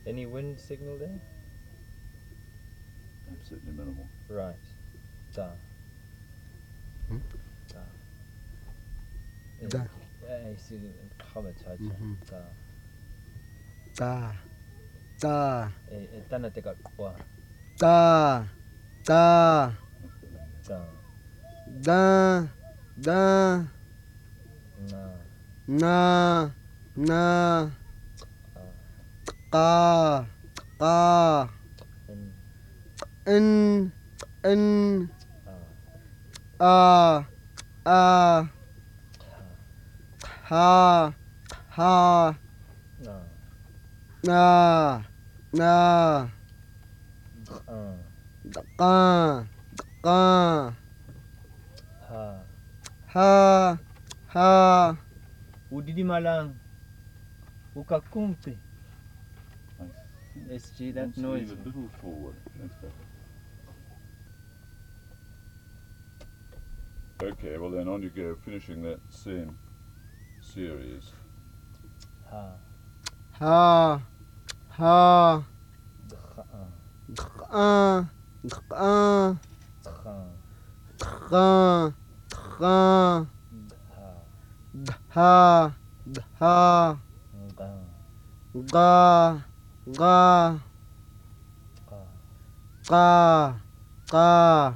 Any wind signal there? Absolutely minimal. Right. Da. Hmm? Da. Da. See the comment. Mhm. Da. Ta. Ta. Tana teka kwa. Ta. Ta. Da. Da. Da. Na. Na. Na. Ah. Ka. Ka. In. In. In. Ah. A. Ha. Ha. Na. Na. Na. Ah. Ka. Ka. Ha. Ha. Ha. Udidi malang. Ukakumpi. SG, that Wants to noise. lean a little forward. That's better. Okay, well then on you go, finishing that same series. Ha. Ha. Ha. Dha. Ka. Ka. Dha. Ka. Ka. Dha. Dha. Dha. Ga. Ga. Ga. Ka. Ka. Ka.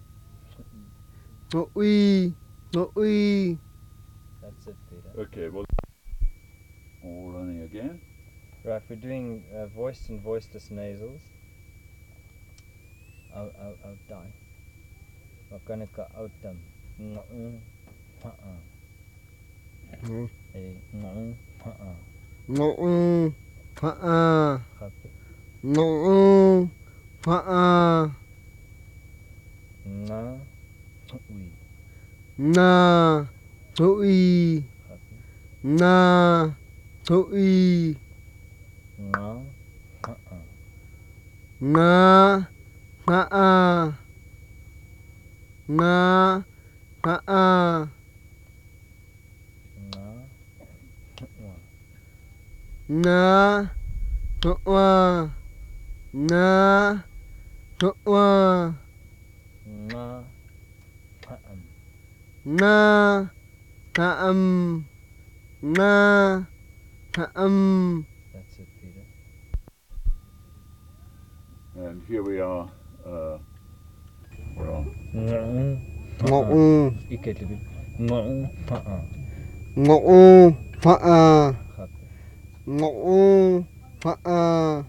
Ui. Ui. That's it, Peter. Okay, well, all running again. Right, we're doing voiced and voiceless nasals. I'll die. Wakanaka autam. Ng'u. Ha-a. Ng'u. Ha-a. Ng'u. Ha-a. Happy. Ng'u. Ha-a. Nga. Ui. Na. Ui. Happy. Na. Ui. Nga. Ha-a. Na. Ha-a. Na. Ha-a. Nga. Wa. Na. Wa. Na. Wa. Nga. Ha-am. Na. Ha'am. Na. Ha'am. That's it, Peter. And here we are. Well, Ng'u. Ng'u. Iketlibi. Ng'u. Ha-a. Ng'u. Ha-a. Happy. Ng'u. Ha-a.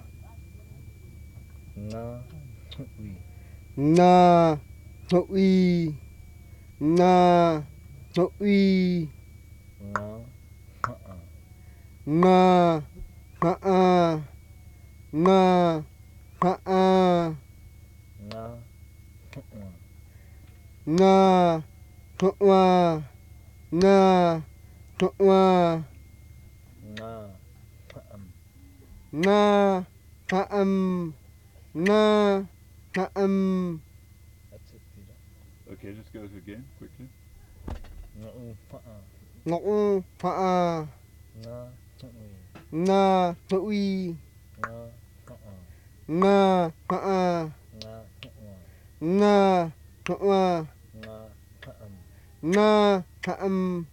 Nga. Ui. Na. Ui. Na. Ui. Nga. Ha-a. Na. Ha-a. Na. Ha-a. Nga. Wa. Na. Wa. Na. Wa. Nga. Ha-am. Na. Ha'am. Na. Ha'am. That's it, Peter. okay, just go it again quickly. Ng'u. Ha-a. Ng'u. Ha-a. Nga. Ui. Na. Ui. Nga. Ha-a. Na. Ha-a. Nga. Wa. Na. Wa. Nga. Ha-am. Na. Ha'am.